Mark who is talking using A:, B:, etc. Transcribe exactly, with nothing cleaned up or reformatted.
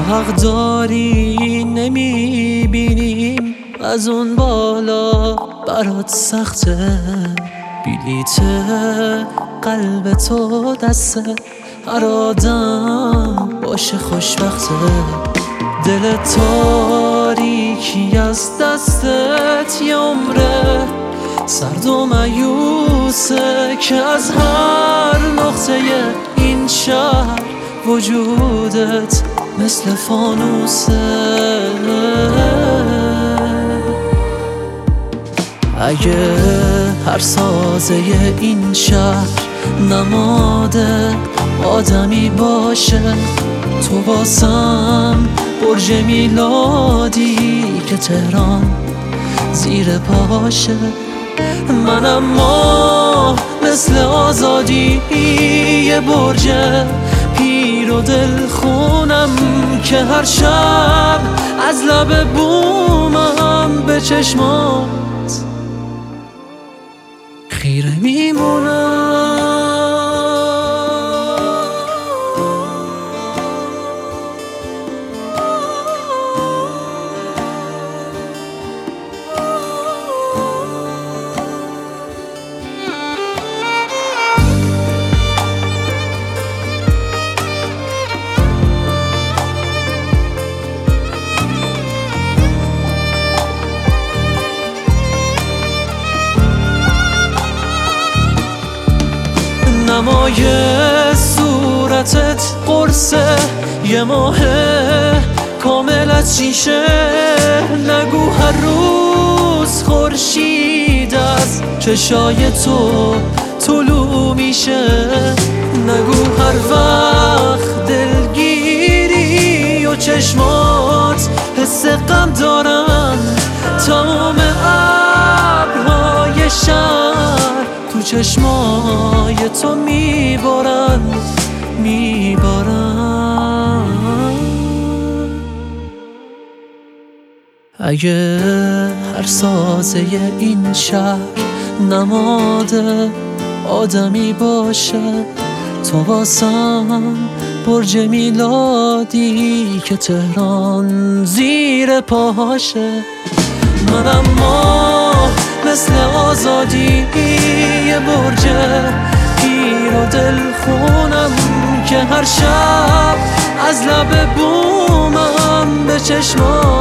A: حق داری نمیبینیم از اون بالا برات سخته بلیت قلب تو دسته هر آدم باشه خوشبخته دل تاریکی از دستت یه عمره سرد و مایوسه که از هر نقطه این شهر وجودت مثل فانوسه اگه هر سازه این شهر نماد آدمی باشه تو واسم برج میلادی که تهران زیر پاشه من اما مثل آزادی یه برج پیر و دل خونم که هر شب از لب بومم به چشمات خیره میمونم نمای صورتت قرصه یه ماه کامل از شیشه نگو هر روز خورشید از چشای تو طلوع میشه نگو هر وقت دلگیری و چشمات حس غم دارن تمام ابرهای شهر تو چشمای تو میبارن میبارن اگه هر سازه این شهر نماد آدمی باشه تو واسم برج میلادی که تهران زیر پاشه من اما مثل آزادی یه برج پیر و دل خونم که هر شب از لب بومم به چشمات